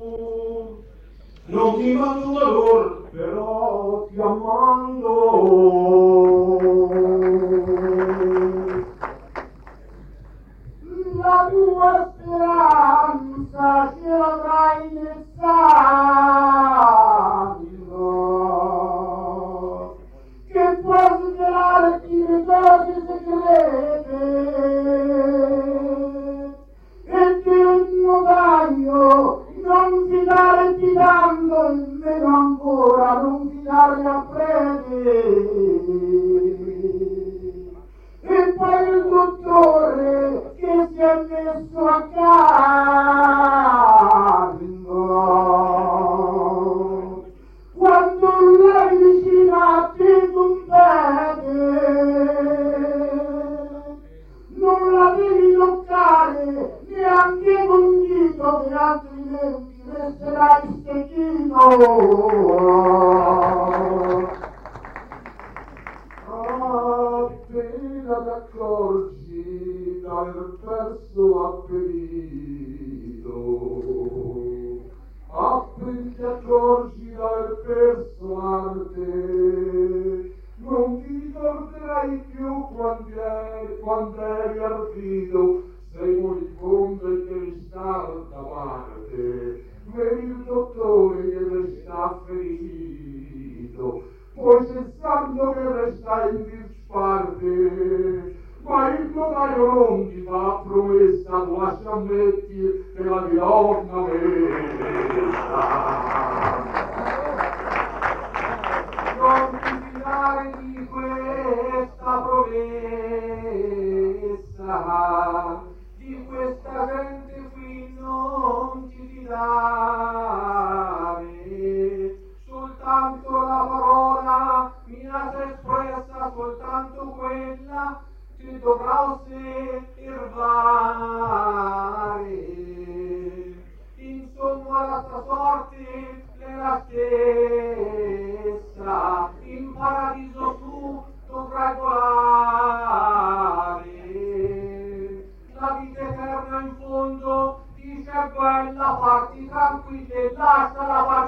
Non ti faccio valor, però ti ammando. La tua speranza ce l'avrai nel sangue, che può svelarti le cose segrete, e che un notaio non fidarti dando, e meno ancora non fidarmi a prete. E poi il dottore che si è messo accanto, quando lei vicina a te compete, non la devi toccare neanche con dito, che altrimenti resterai stecchito. Appena t'accorgi d'aver perso appetito, appena ti accorgi d'aver perso l'arte, non ti ricorderai più quando eri ardito, sei moribondo e devi stare da parte, vedi il dottore che resta ferito, poi cessando che resta in disparte, ma il notaio non ti fa promessa, tu lascia ammetti che la dirò una messa. Non ti fidare di questa promessa, di questa gente qui non ti fidare, soltanto la parola mia si espressa, soltanto quella ti dovrà osservare. Insomma la tua sorte è la stessa, in paradiso tu dovrai volare. La vita eterna in fondo dice è bella, parti tranquilla e lascia la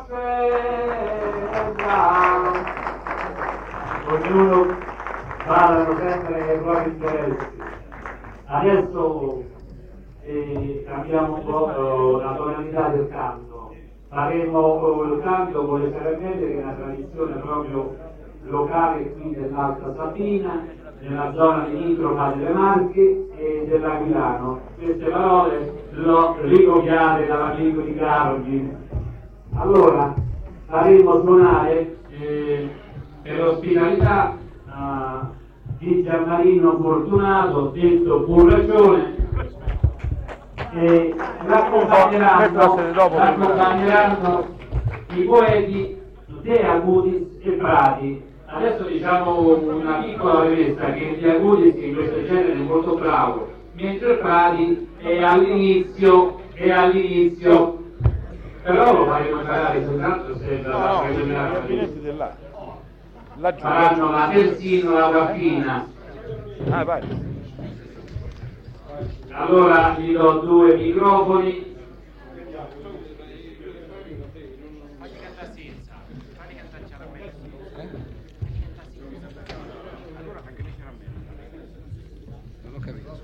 faccenda. Ognuno parlano sempre ai propri interessi. Adesso cambiamo un po' la tonalità del canto. Faremo il canto con le caramelle, che è una tradizione proprio locale qui dell'Alta Sabina, nella zona limitrofa delle Marche e dell'Aquilano. Queste parole le ricopiate dall'amico di Caroli. Allora, faremo suonare per ospitalità di Gianmarino Fortunato, detto Burracione, e l'accompagneranno i poeti De Acutis e Prati. Adesso diciamo una piccola premessa, che De Acutis in questo genere è molto bravo, mentre Prati è all'inizio, però lo faremo imparare soltanto se faranno la terzino, la guappina. Vai. Allora gli do 2 microfoni. Non ho capito.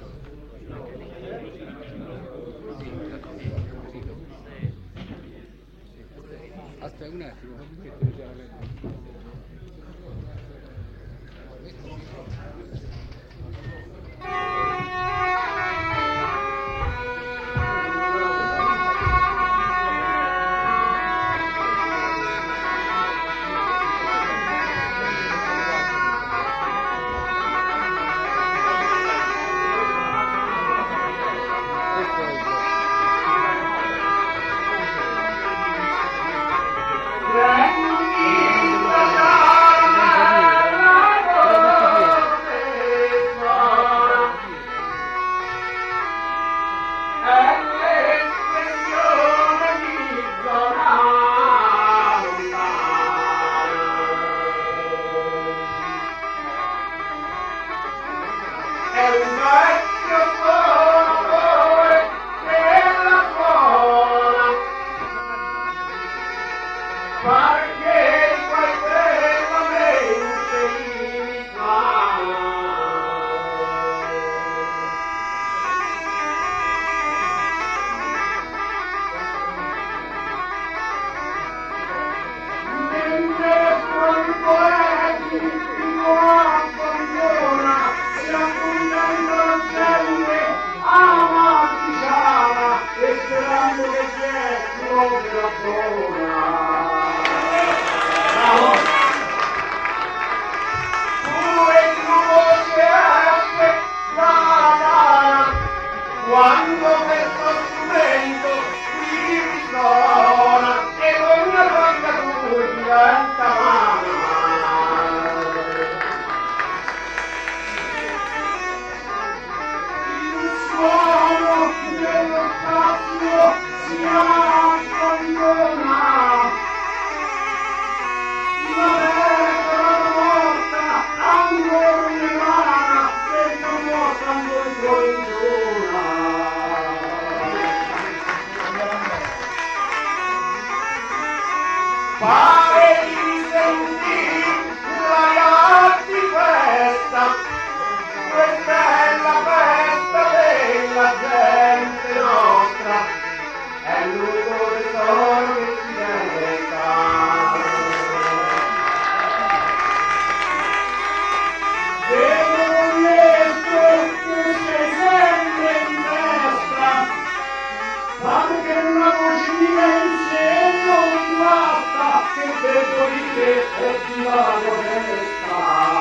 Aspetta un attimo, Grandi pare di sentire la di festa, questa è la festa della gente nostra, è l'unico tesoro che ci resta. Anche una vocina insieme non basta, che devo dire e ti va onesta.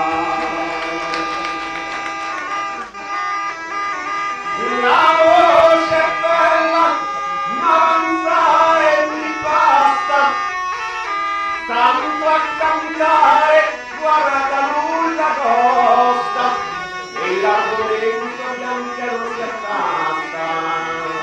La voce è bella, ma e mi basta, tanto a cantare, guarda nulla costa, e l'argomento pian piano si attasta.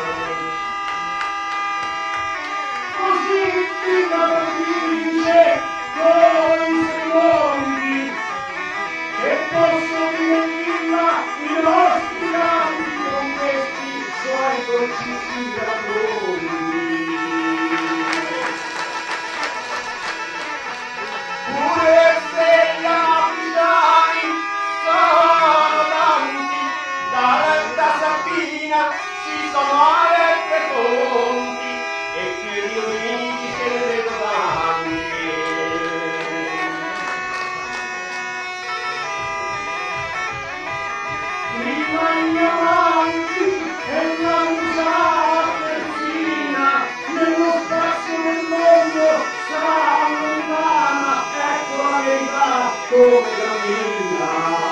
La dice con i secondi e posso riempirla i nostri canti con questi suoi dolcissimi racconti. Pure se gli amatriciani sono tanti, da Sabina ci sono alette fonti e più di uniti se ne vedo tanti. Rimani avanti e non sarà persina, nello spazio del mondo sarà lontana, ecco la verità come cammina.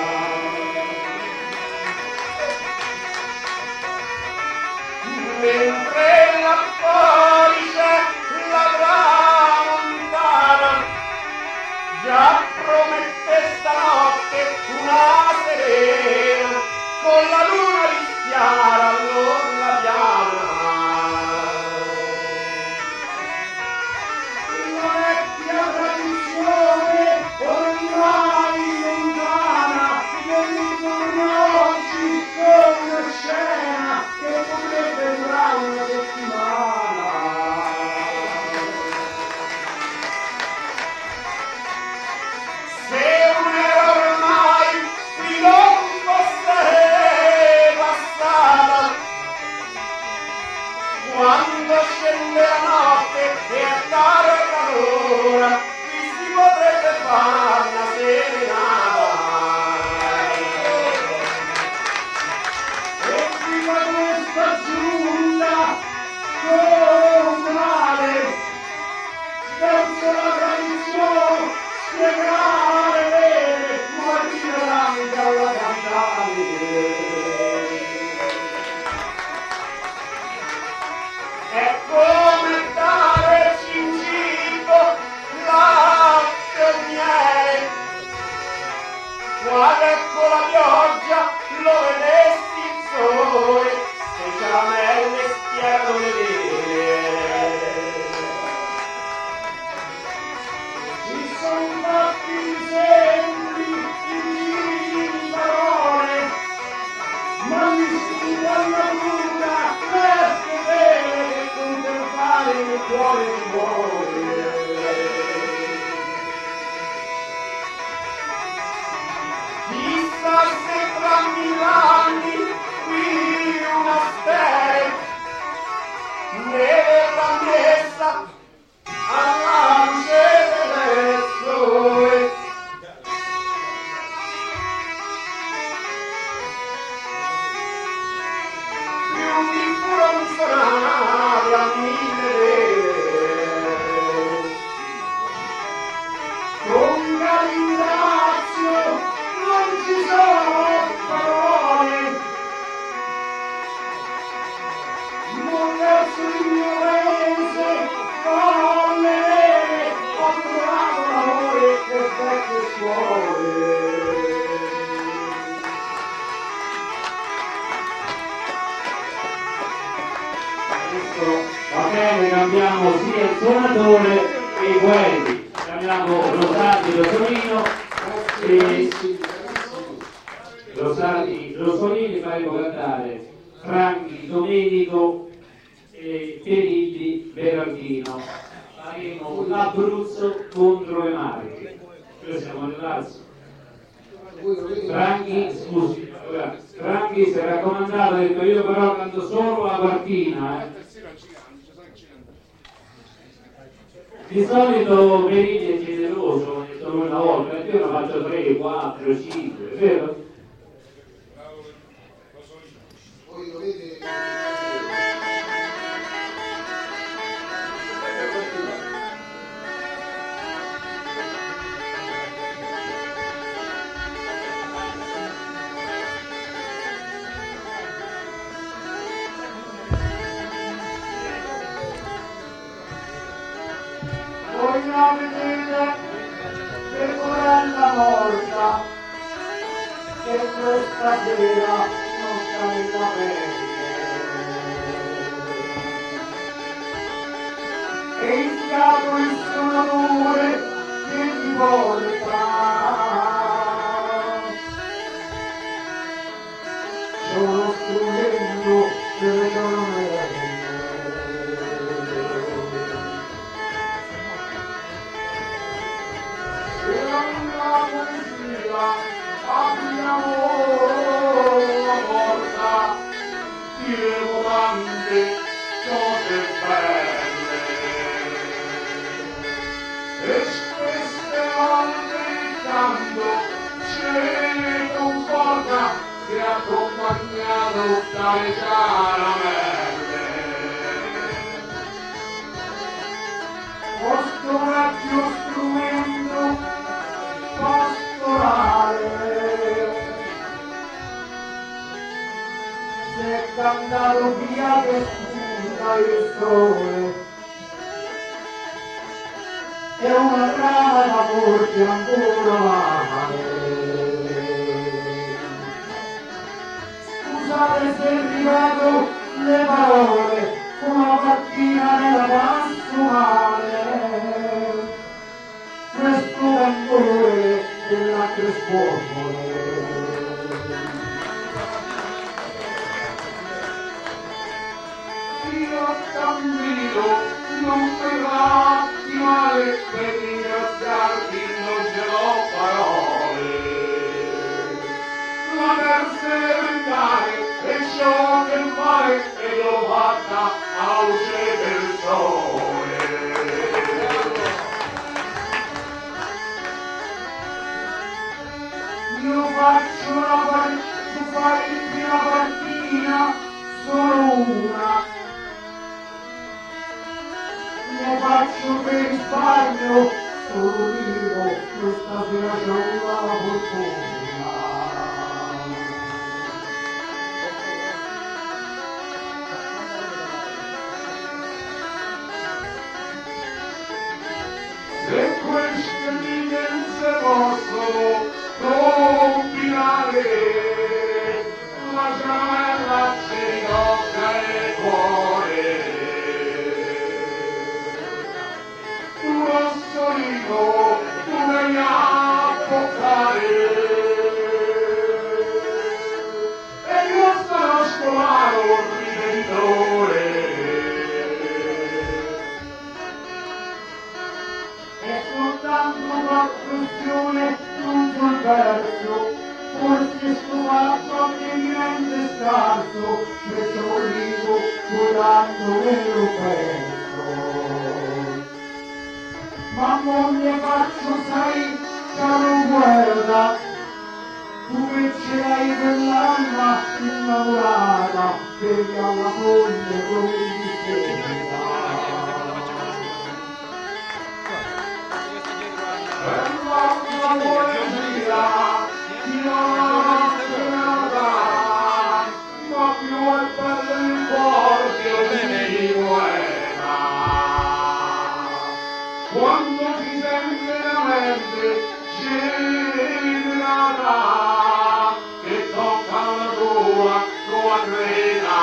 Mentre là fuori c'è la tramontana, già promette stanotte una serena, con la luna rischiara all'orla piana. La vecchia tradizione ormai lontana, nell'intorno oggi con una scena che potrebbe durare una settimana. Se un'era ormai qui non fosse passata, quando scende la notte e è tarda l'ora, qui si potrebbe fare una serenata. E qui da questa giunta comunale verso la tradizione spiegare bene, guardare anche alla capitale. È come dare cibo, latte e miele, quando ecco la pioggia lo vedesti il sole, se caramelle stiano le vele. Ci son fatti disegni, i giri di parole, ma mi si dalla luna, verte vele che conservare nel cuore ti vuole. Chissà se tra 1000 anni qui una stella ne verrà messa alla luce del sole. Più di fronzonare a 1000 vele, con Galindazio non ci sono parole, non verso il mio paese con le vele ho trovato l'amore per vecchie suore. Va bene, cambiamo sia il suonatore che i guerri. Chiamiamo Rosati Rosolino e Rosati Rosolini, faremo cantare Franchi Domenico e Perilli Berardino. faremo l'Abruzzo contro le Marche. Noi siamo nel Lazio. Franchi, scusi, Franchi si è raccomandato, ha detto io però canto solo la partita. Di solito Perini è generoso, solo una volta, e io ne faccio 3, 4, 5, vero? Voi dovete... Voi la vedete pecorella morta che questa sera non sta nella pelle e il fiato il suo odore che ti porta sono strumento delle colonnelle. Apriamo la porta, diremo tante cose belle e queste volte il canto ci conforta se accompagnato dalle caramelle. Questo vecchio strumento pastorale si è cantato via che spunta il sole e una rama d'amor che ancora vale. Scusate se ripeto le parole come la mattina nella pansumale, questo cantore della crespomole. Io cammino, non verrà di male per ringraziarti, non ce l'ho parole. Ma per serventare è ciò che fare e l'ho fatta alla luce del sole. Io faccio tu fai prima partita, solo una. Ne faccio per risparmio, solo dico, questa sera c'ho una fortuna. Se queste evidenze possono combinare, la giamella ci tocca il cuore. Tu rossolino, tu devi abboccare e io sarò scolaro ripetitore. È soltanto questione non sul verso, forse sto fatto che mi rende scarso, perciò dico curando me lo penso. Ma moglie faccio sai, caro guarda, tu che ce l'hai per l'anima innamorata, perché alla moglie non ti sembra. Per la poesia di una serata, ma più al bello il cuore di poeta. Quando ti sente la mente generata, che tocca la tua creta.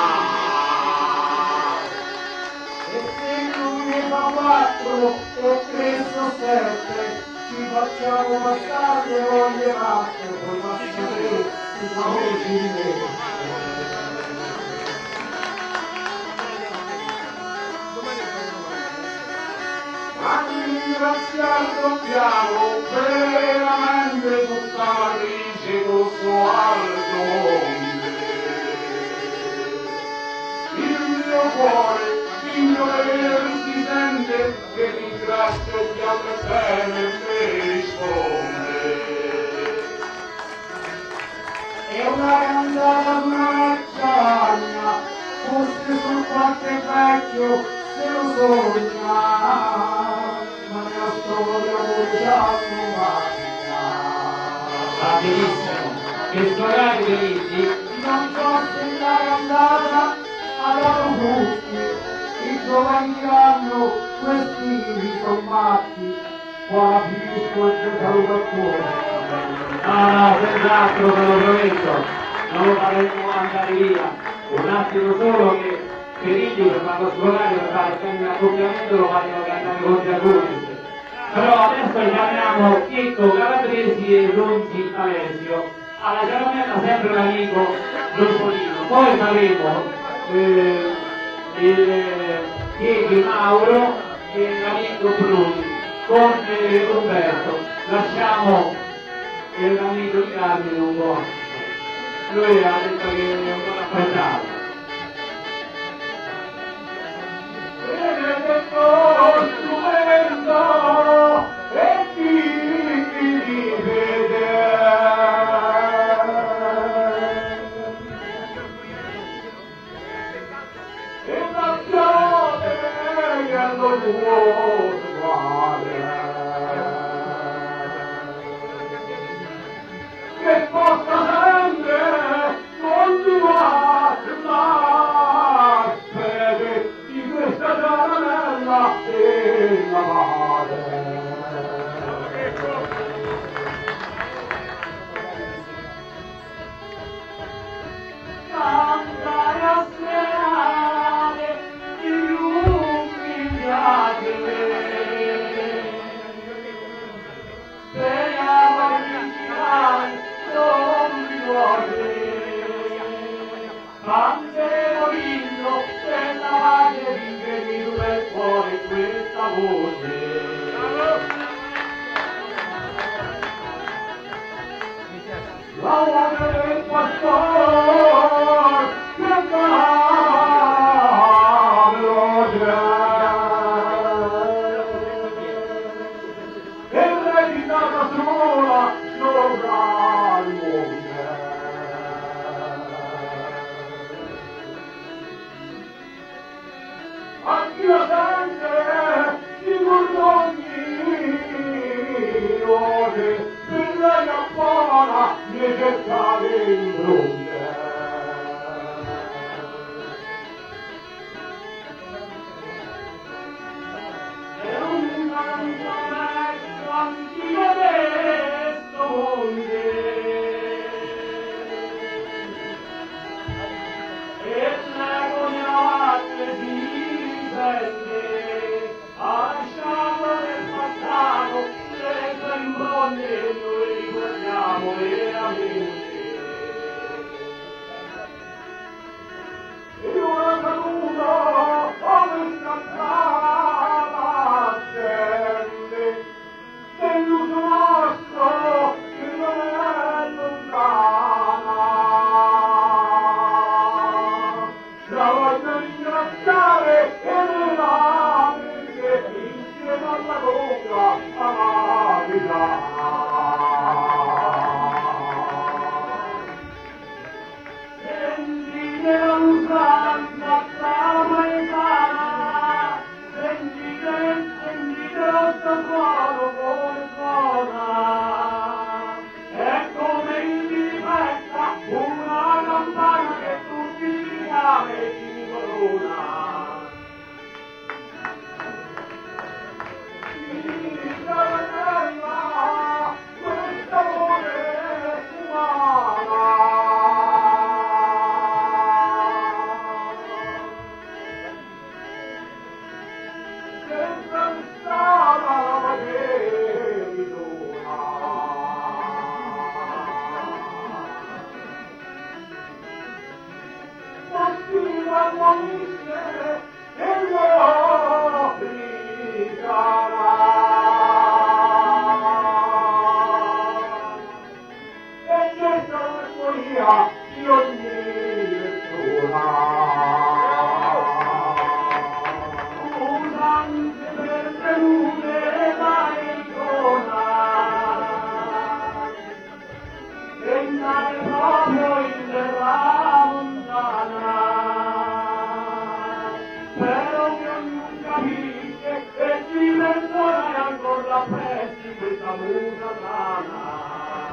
E se non ne fa 4 e 3 sono 7, ci facciamo passare le voglie matte, poi passare i favori di me. ringraziare dobbiamo veramente tutta la Grigio col suo alto monte. Il mio cuore, il mio vedere si sente che ringrazio chi apre bene e mi risponde. È una cantata d'una vecchiagna, forse sul qualche vecchio se lo sogna, ma mia storia voi già non Va benissimo, che suonare benissimo. non so se la cantata ha dato frutti, i giovani hanno questi combatti, qua la finisco e ti saluto a tutti. No, senz'altro ve lo prometto, non lo faremo andare via. Un attimo solo che Perilli per farlo scolare, per fare il accoppiamento lo facciano cantare con Giacomo. Però adesso chiamiamo Chicco Calabresi e Ronzi Alessio. Alla caramella sempre l'amico Giorpolino. Poi faremo il Chieghi Mauro e l'amico Bruni con Umberto. Lasciamo l'amico di Carmine un po'. Lui ha detto che è un po' affrettato. Vedete lo strumento e chi vede. E la piove che lo può trovare. Che possa sempre continuare la fede di questa caramella e la madre. Cantare a serate di umiliate, speriamo di girare non mi vuole, canteremo l'inno della pace di venire nel cuore questa voce. La voce del pastor che va veloce e recitata sola sopra il monte. A chi la sente di cordoni voce per la campana ne cercare in fronte. E un canto vecchio antico questo monte, e l'eco di notte si sente, lasciato nel passato le sue impronte e noi ricordiamo veramente. E ora saluto come scappava attende dell'uso nostro che non è lontana. La voglio ringraziare e veramente insieme alla conga amabilità. Sentite la usanza tra maestà, sentite lo statuato come suona, è come in difetta una campana che tutti si chiama e si corona. Questa voce umana sempre stata la maggiore mattina buonissime e lo africana. non capisce e ci perdona e ancora apprezzi questa musa sana.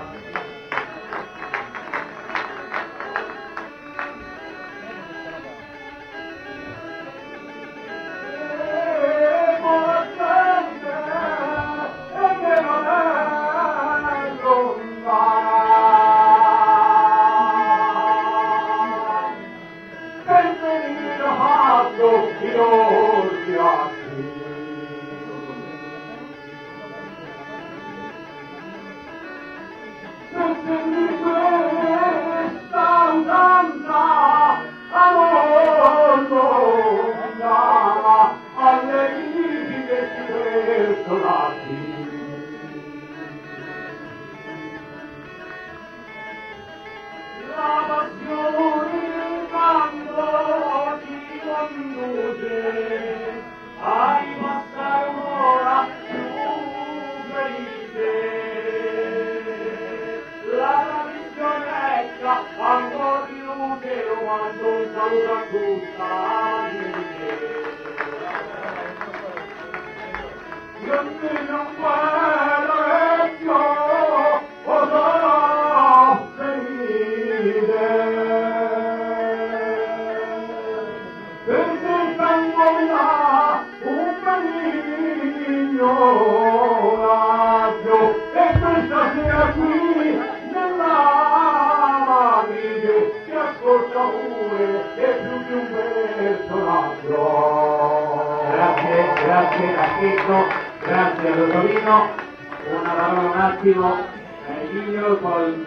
Grazie a Checco, grazie a Rosolino, una parola un attimo, Emilio, poi...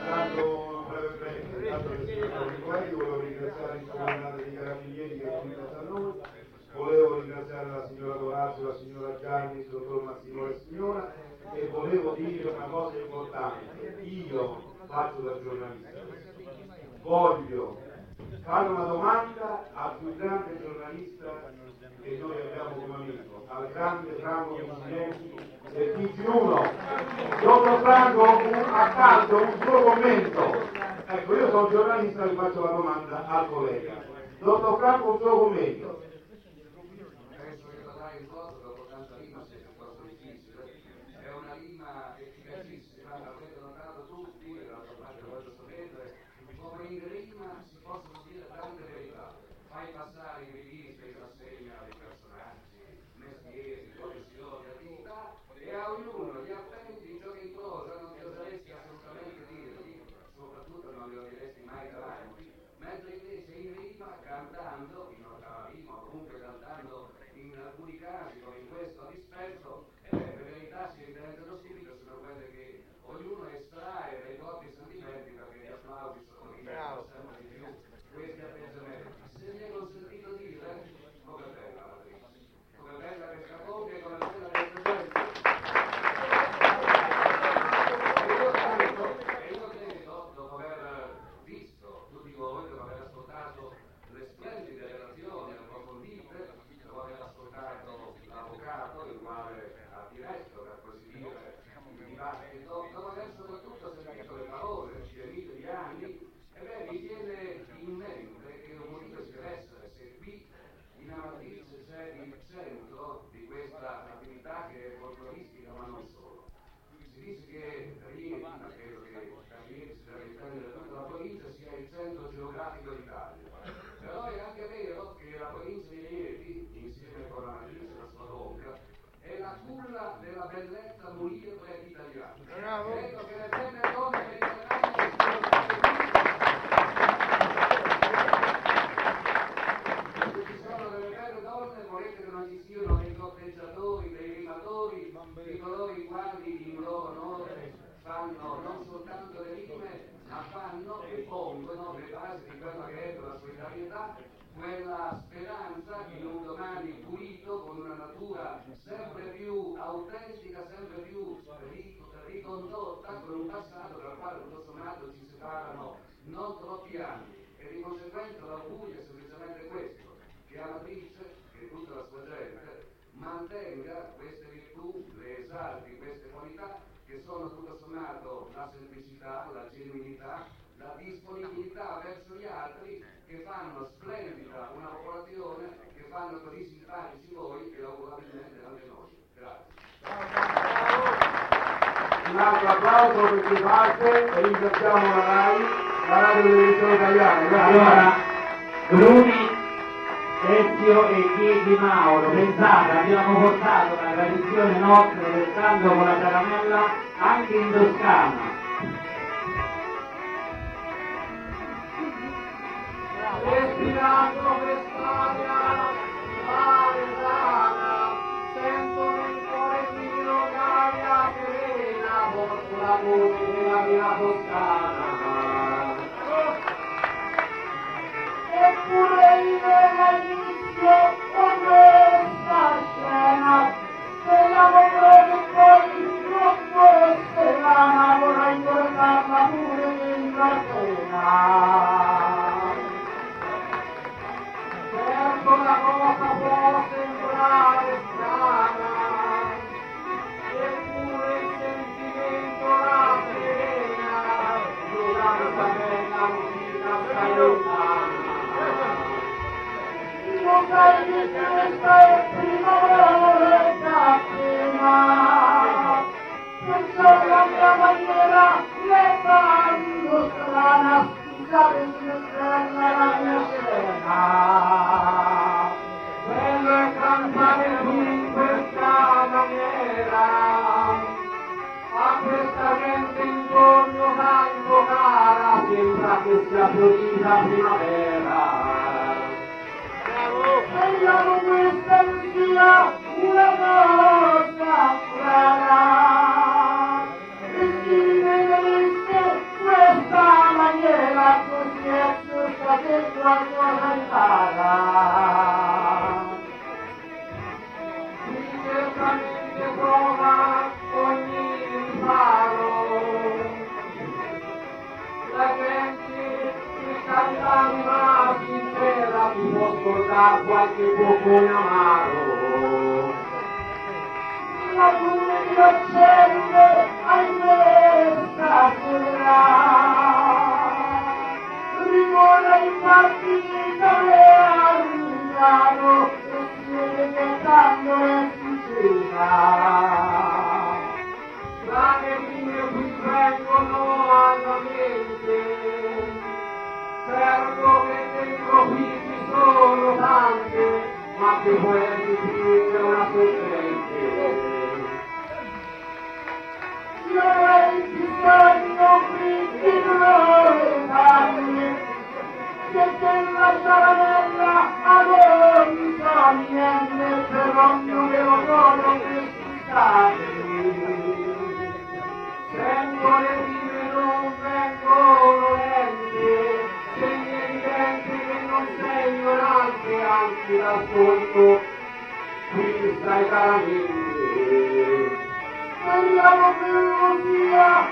Volevo ringraziare il comandante dei Carabinieri che è venuto a noi, volevo ringraziare la signora Dorazio, la signora Gianni, il dottor Massimo e la signora, e volevo dire una cosa importante. Io faccio da giornalista, voglio fare una domanda al più grande giornalista che noi abbiamo come amico, al grande Franco Presidenti del TG1. Dottor Franco, accanto un suo commento. Ecco, io sono giornalista e faccio la domanda al collega. Dottor Franco, un suo commento. Penso che parlare in cosa dopo tanta rima sia piuttosto difficile. È una rima efficacissima, l'avete notato tutti, l'altra parte lo voglio sapere, come in rima si possono dire tante verità. Fai passare in rivista, in rassegna dei personaggi, mestieri, professioni, attività, e a ognuno gli appelli, giochi in prosa, non ti oseresti assolutamente dirli, soprattutto non li diresti mai davanti, mentre invece in rima, cantando, in ottava rima, o comunque cantando in alcuni casi, come in questo disperso, le verità si diventano subito, sono quelle che ognuno estrae dai propri sentimenti, perché gli applausi sono sempre di più questi atteggiamenti. Se mi è consentito dire, come bella la rima, come bella questa copia e come bella questa gente. E io credo, dopo aver visto tutti voi, dopo aver ascoltato le splendide relazioni approfondite, dopo aver ascoltato l'avvocato, il quale ha diretto, per così dire, il dibattito, dopo aver soprattutto sentito le parole di Emilio di Anni, mi viene in mente che un motivo ci deve essere se qui in Amatrice c'è il centro di questa attività che è folcloristica, ma non solo. Si dice che Rieti, ma credo che Rieti si deve intendere tutta la provincia, sia il centro geografico d'Italia. Però è anche vero che la provincia di Rieti, insieme con Amatrice e la sua conca, è la culla della bellezza muliebre italiana. Credo che le belle donne mediterranee siano state volete che non ci siano dei corteggiatori, dei rimatori, di coloro i quali in loro onore fanno non soltanto le rime, ma fanno e pongono le basi di quella che è la solidarietà, quella speranza in un domani pulito, con una natura sempre più autentica, sempre più ricondotta, con un passato dal quale tutto sommato ci separano non troppi anni. E di conseguenza l'augurio è semplicemente questo, che Amatrice, che tutta la sua gente, mantenga queste virtù, le esalti queste qualità, che sono tutto sommato la semplicità, la genuinità, la disponibilità verso gli altri, che fanno splendida una popolazione, che fanno così simpatici voi e augurabilmente anche noi. Grazie. Un altro applauso per chi parte e ringraziamo la RAI, la radio televisione italiana. Allora, Bruni, Ezio e Chiedi Mauro, pensate, abbiamo portato la tradizione nostra del canto con la caramella anche in Toscana. Respirando quest'aria paesana, sento nel cuore mio un'aria serena, porto la voce della mia Toscana. Eppure io all'inizio con questa scena, dell'amore che poi non può essere vana, vorrei portarla pure dentro a cena. Certo la cosa può sembrare strana, eppure il sentimento la serena, di tanta bella musica stai lontana. Lo sai che questa è primavera appena, perciò la mia maniera le fanno strana, scusate se bella la mia scena. Bello è cantare in questa maniera, a questa gente intorno tanto cara, sembra che sia fiorita primavera. Speriamo questa sia una cosa strana, e si vedesse questa maniera, così è giusta che qualcosa impara. Qui certamente trova ogni riparo, la gente che canta una sincera ti può scordare qualche boccone amaro. La luce accende ahimè stasera, ricorda infatti che a Milano e si vede che tanto è sincera. Strane rime qui vengono alla mente, certo che dentro qui ci sono tante, ma che poeti qui c'è una sorpresa. Io avrei bisogno qui di gloriarmi, che della caramella avevo bisogno, però non devo solo questi stati. Sento le rime non vengono lente, segni evidente che non sei ignorante, anzi l'ascolto, qui stai caramente. Speriamo che non sia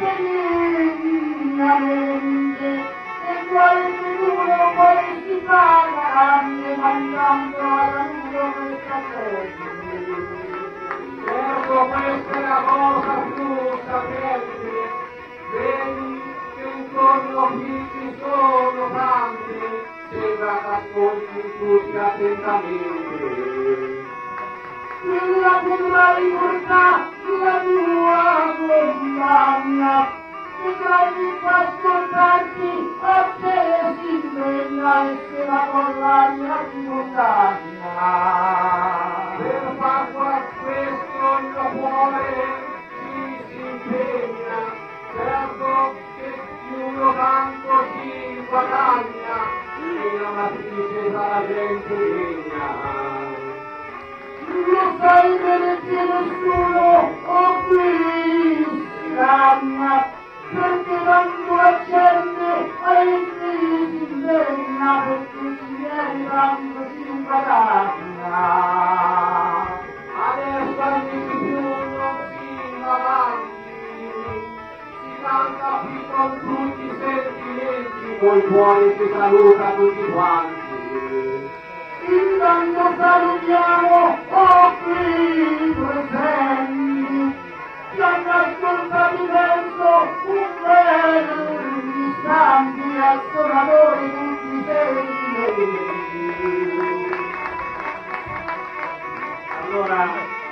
benignamente, e quale uno poi si paga anche mandando alla luna questa gente. Certo questa è la cosa più sapiente, vedi che intorno qui ci sono tante, sembra che ascolti tutti attentamente. Quella prima ricorda la tua compagna, che tratti fa ascoltarti a te si sveglia e se la con l'aria di montagna. Per far questo il mio cuore si impegna, certo che uno tanto si guadagna, e una tristezza la gente degna. Lo sai bene che nessuno qui si danna, perché tanto la gente ai figli si impegna, perché ci viene tanto si guadagna. Adesso al di più non si va avanti, si canta qui con tutti i sentimenti, coi cuori si saluta tutti quanti. Intanto salutiamo qui presenti, che hanno ascoltato il verso un bel istanti al suonatore tutti i sentimenti. Allora,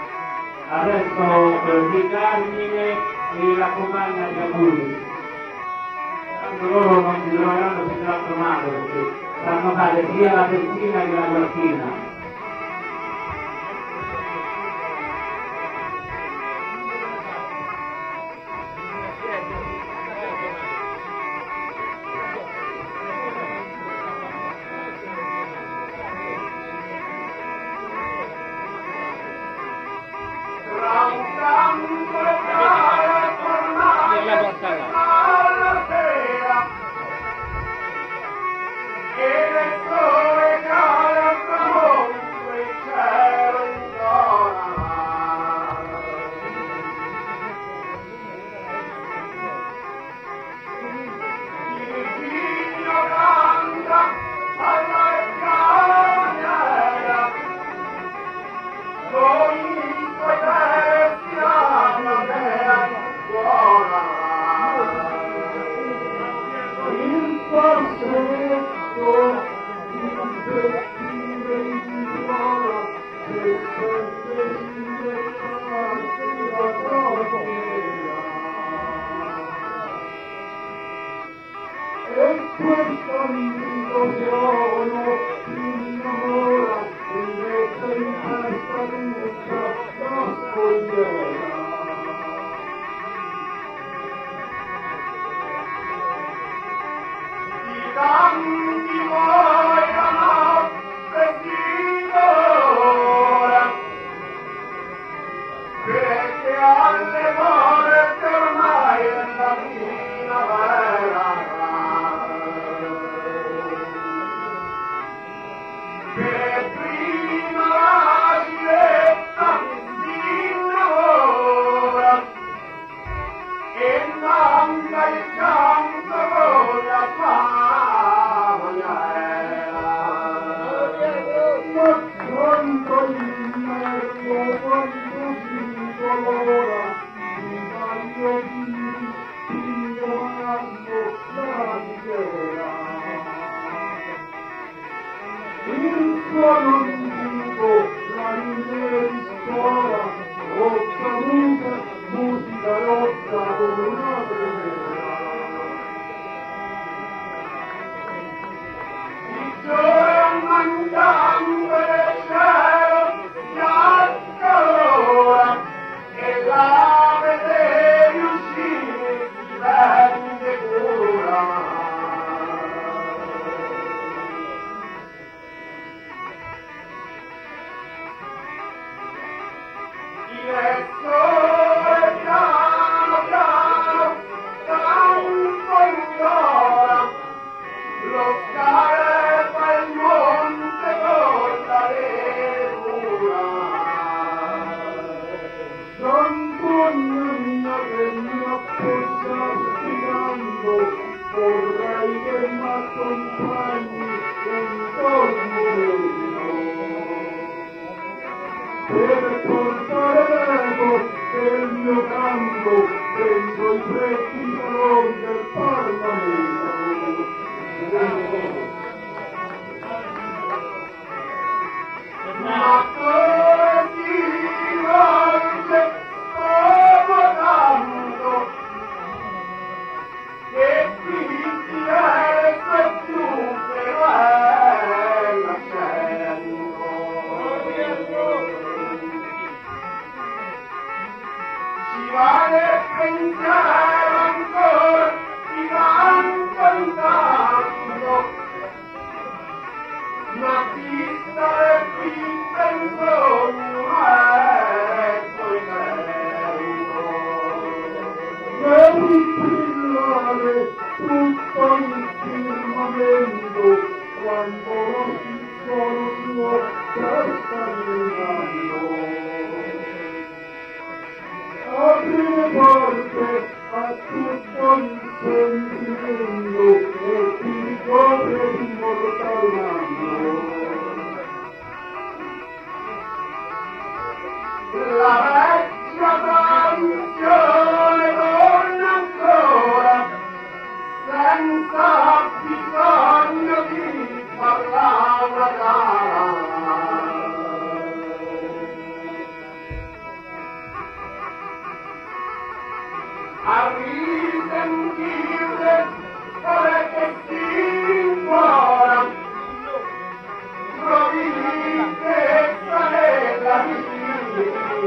adesso di Carmine e la compagna di auguri. Tanto loro non si troveranno più tanto male perché sanno fare sia la terzina che la quartina.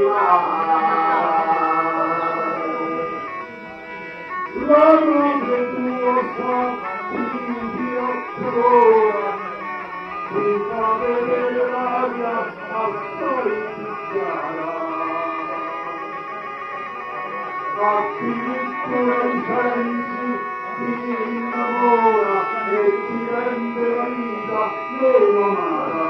La notte tuosa, Dio trova, si fa vedere l'aria assai chiara. Ma chi piccola i sensi, ti innamora e ti rende la vita meno amara.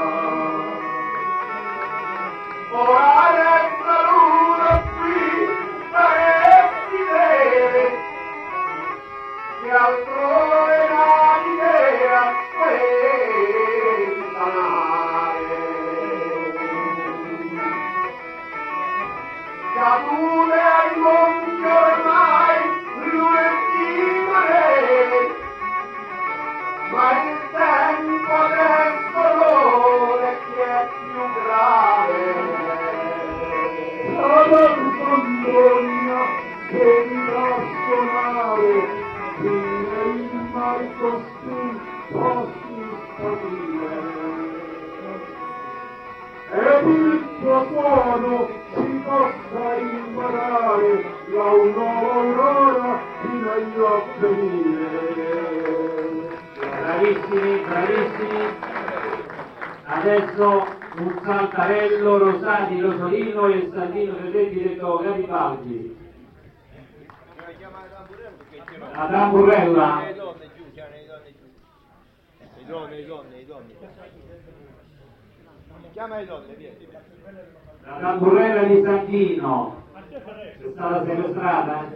Ora resta l'uno qui, ma che si deve, che altrove l'idea questa nave. Cadute ai monti ormai lunedì mare, ma il tempo adesso l'ora che è più grave. La vergogna che mi fa suonare, qui nei mari costì posti stabilire. Ed il tuo suono si possa imparare la nuova aurora fino agli avvenire. Bravissimi, bravissimi. Adesso un Saltarello, Rosati, Rosolino e Santino Fedeli detto Garibaldi. La tamburella. Le donne. Chiama le donne, vieni. La tamburella di Santino. È stata sequestrata?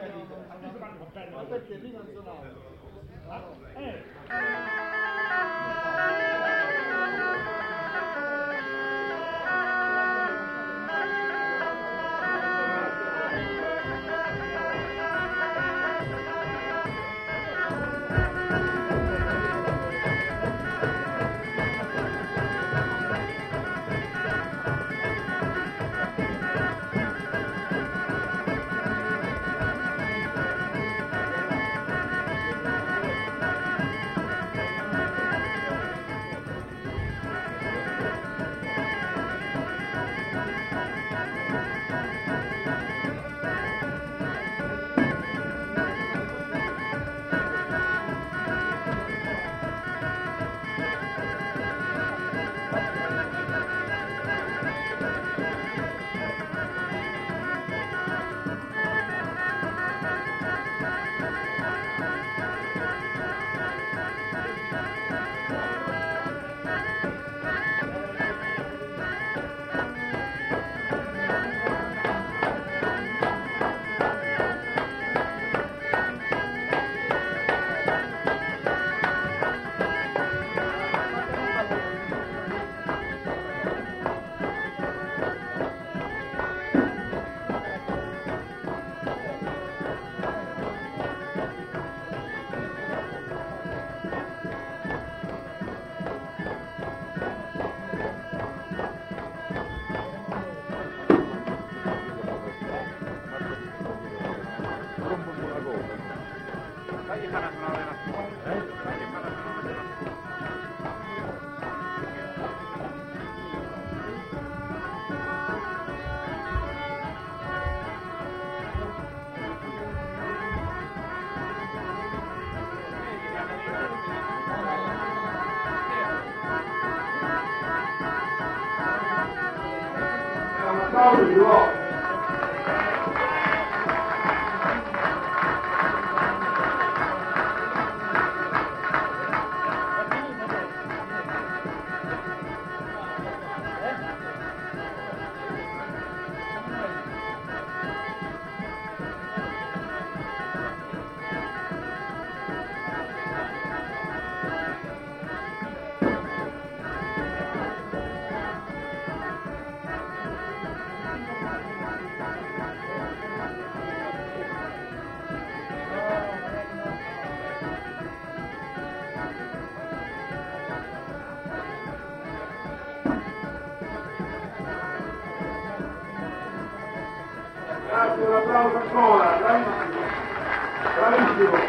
Grazie, un applauso ancora, bravissimo, bravissimo.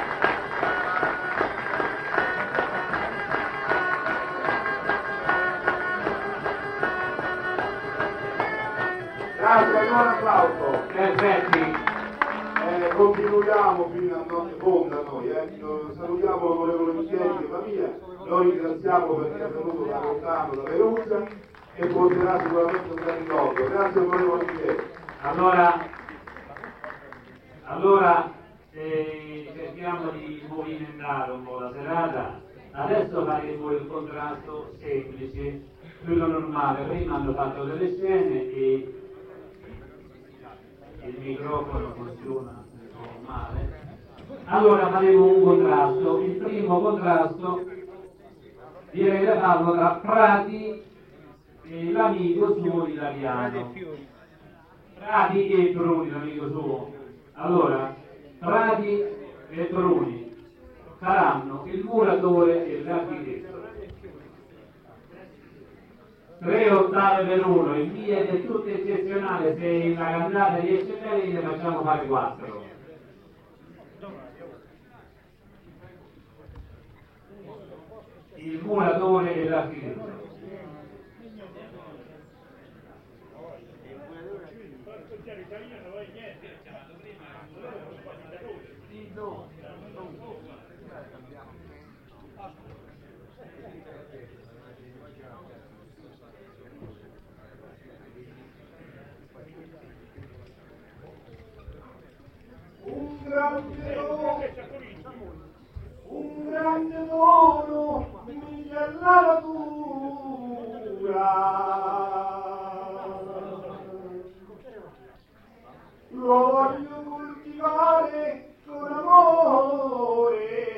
Grazie, un applauso. Perfetti. Continuiamo fino a notte fonda noi, salutiamo l'onorevole Micheli e famiglia, noi ringraziamo perché è venuto da lontano, da Perugia e porterà sicuramente un bel ricordo. Grazie onorevole Micheli. Allora cerchiamo di movimentare un po' la serata. Adesso faremo il contrasto semplice, quello normale. Prima hanno fatto delle scene e il microfono funziona un po' male. Allora faremo un contrasto. Il primo contrasto direi da farlo tra Prati e l'amico suo italiano. Prati e Bruni, l'amico suo. Allora, Prati e Bruni saranno il muratore e l'architetto. 3 ottave per uno, in via del tutto eccezionale, se in una cantata di eccellenza ne facciamo fare 4. Il muratore e l'architetto. Un grande dono mi è la natura, lo voglio coltivare con amore,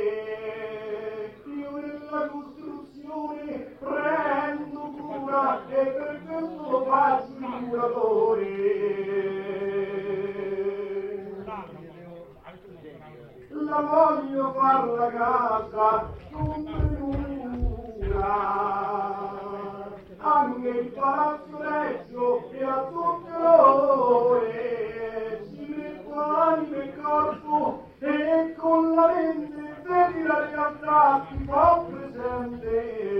io nella costruzione prendo cura e per questo lo faccio il muratore. La voglio far la casa con premura, anche il palazzo Reggio e a tutte ore, ci metto anima e corpo e con la mente vedi la realtà ti fa presente.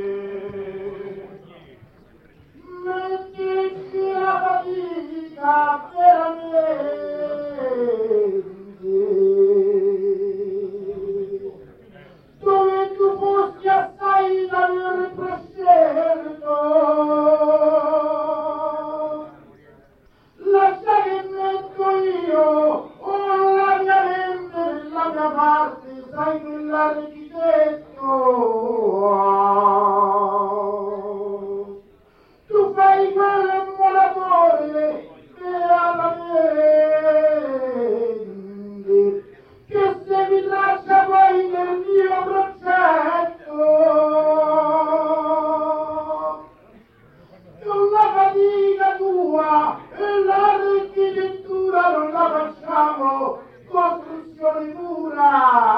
Mettici la fatica veramente, dove tu fossi assai l'aver prescelto, lascia che metto io la mia mente, la mia parte, sai quell'architetto. Tu fai quel muratore e alla mente, che se mi lascia poi nel mio progetto, con la fatica tua e l'architettura non la facciamo costruzione pura,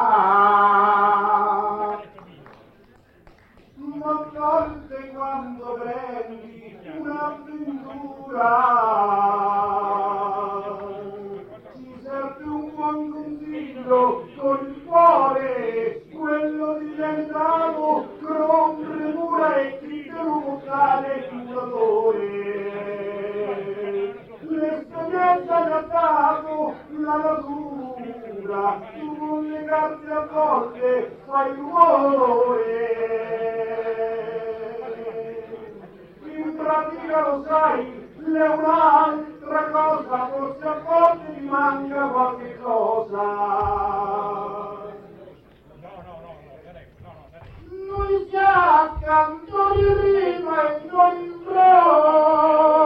ma a volte quando prendi un'avventura ci serve un buon consiglio con il cuore, quello di Gentano, con premura e criterio vocale curatore. L'esperienza mi ha dato la natura, tu con le carte a volte fai rumore. In pratica lo sai, è un'altra cosa, forse a volte ti manca qualche cosa. Noi siamo cantori rima e non in pro.